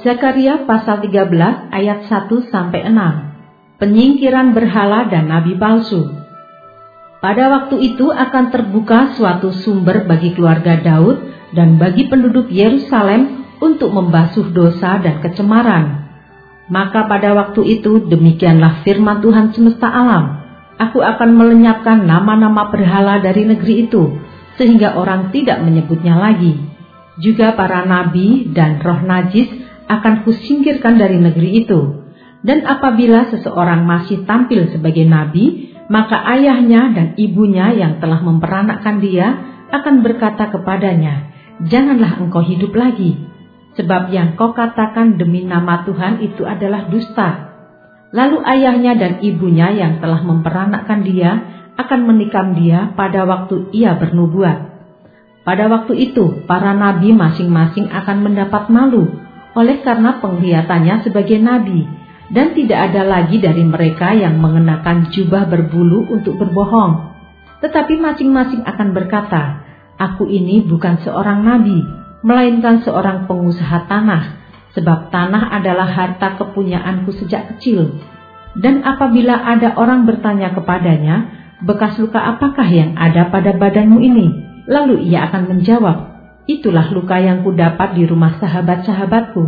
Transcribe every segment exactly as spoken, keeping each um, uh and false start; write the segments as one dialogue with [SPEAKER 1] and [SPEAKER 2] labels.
[SPEAKER 1] Zakaria pasal tiga belas ayat satu sampai enam. Penyingkiran berhala dan nabi palsu. Pada waktu itu akan terbuka suatu sumber bagi keluarga Daud dan bagi penduduk Yerusalem untuk membasuh dosa dan kecemaran. Maka pada waktu itu demikianlah firman Tuhan semesta alam. Aku akan melenyapkan nama-nama berhala dari negeri itu, sehingga orang tidak menyebutnya lagi. Juga para nabi dan roh najis akan kusingkirkan dari negeri itu. Dan apabila seseorang masih tampil sebagai nabi, maka ayahnya dan ibunya yang telah memperanakkan dia akan berkata kepadanya, "Janganlah engkau hidup lagi, sebab yang kau katakan demi nama Tuhan itu adalah dusta." Lalu ayahnya dan ibunya yang telah memperanakkan dia akan menikam dia pada waktu ia bernubuat. Pada waktu itu para nabi masing-masing akan mendapat malu oleh karena penglihatannya sebagai nabi, dan tidak ada lagi dari mereka yang mengenakan jubah berbulu untuk berbohong. Tetapi masing-masing akan berkata, "Aku ini bukan seorang nabi, melainkan seorang pengusaha tanah, sebab tanah adalah harta kepunyaanku sejak kecil." Dan apabila ada orang bertanya kepadanya, "Bekas luka apakah yang ada pada badanmu ini?" Lalu ia akan menjawab, "Itulah luka yang kudapat di rumah sahabat-sahabatku."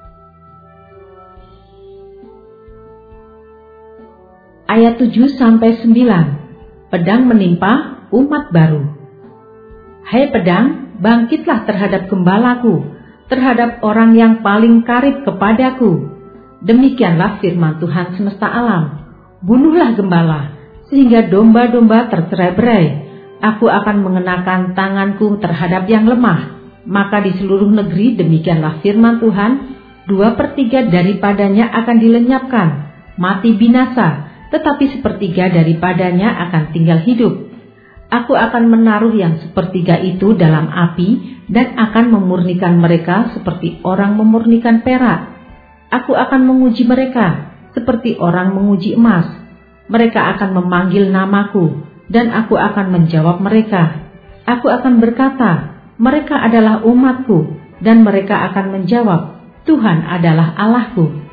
[SPEAKER 1] Ayat tujuh sampai sembilan. Pedang menimpa umat baru. Hai pedang, bangkitlah terhadap gembalaku, terhadap orang yang paling karib kepadaku. Demikianlah firman Tuhan semesta alam. Bunuhlah gembala, sehingga domba-domba tercerai-berai. Aku akan mengenakan tanganku terhadap yang lemah. Maka di seluruh negeri demikianlah firman Tuhan, dua per tiga daripadanya akan dilenyapkan, mati binasa, tetapi sepertiga daripadanya akan tinggal hidup. Aku akan menaruh yang sepertiga itu dalam api dan akan memurnikan mereka seperti orang memurnikan perak. Aku akan menguji mereka seperti orang menguji emas. Mereka akan memanggil namaku dan aku akan menjawab mereka. Aku akan berkata, "Mereka adalah umatku," dan mereka akan menjawab, "Tuhan adalah Allahku."